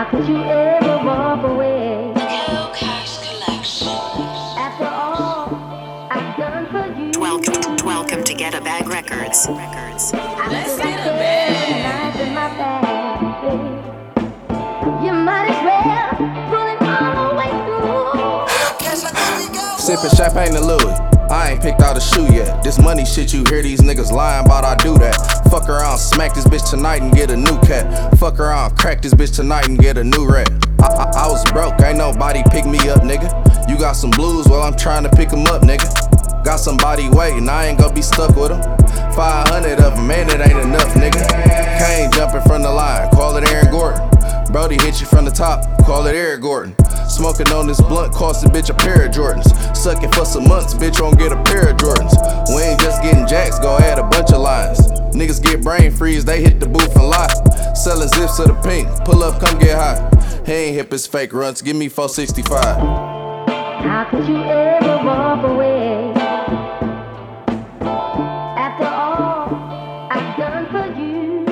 could you ever walk away? Cool Cash Collection. After all I've done for you. Welcome to Get a Bag Records. Let's get a bag. In my bag, babe. You might as well pull it all the way through. Sippin' champagne and Louis. I ain't picked out a shoe yet. This money shit you hear these niggas lying about, I do that. Fuck around, smack this bitch tonight and get a new cat. Fuck around, crack this bitch tonight and get a new rat. I was broke, ain't nobody pick me up, nigga. You got some blues, well I'm trying to pick 'em up, nigga. Got somebody waiting, I ain't gonna be stuck with 'em. 500 of 'em, man, it ain't enough, nigga. Kane jumping from the line, call it Aaron Gordon. Brody hit you from the top, call it Eric Gordon. Smoking on this blunt, cost a bitch a pair of Jordans. Sucking for some months, bitch won't get a pair of Jordans. We ain't just getting jacks, go add a bunch of lines. Niggas get brain freeze, they hit the booth and lie. Selling zips to the pink, pull up, come get high. He ain't hip as fake runs, give me 465. How could you ever walk away? After all I've done for you,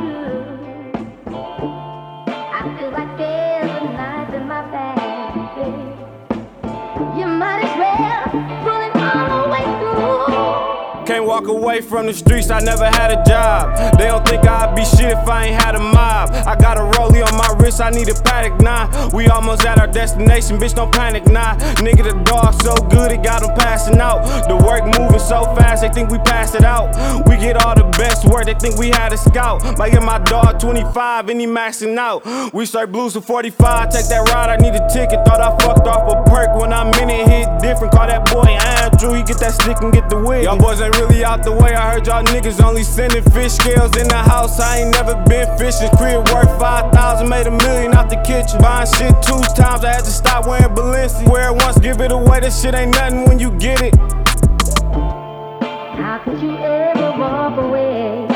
I feel like there's a knife in my back, babe. You might as well pull it all the way through. Can't walk away from the streets, I never had a job. They don't think I'd be shit if I ain't had a mob. I got a rollie on my wrist, I need a paddock, nah. We almost at our destination, bitch, don't panic, nah. Nigga, the dog so good, it got them passing out. The work moving so fast, they think we passed it out. We get all the best work, they think we had a scout. Might get my dog 25 and he maxing out. We straight blues for 45, take that ride, I need a ticket. Thought I fucked off a perk when I'm in it, hit different. Call that boy Andrew, he get that stick and get the wig. Y'all boys ain't really out the way, I heard y'all niggas only sending fish scales in the house. I ain't never been fishing. Crib worth 5,000, made $1 million out the kitchen. Buying shit 2 times, I had to stop wearing Balenci. Wear it once, give it away, that shit ain't nothing when you get it. How could you ever walk away?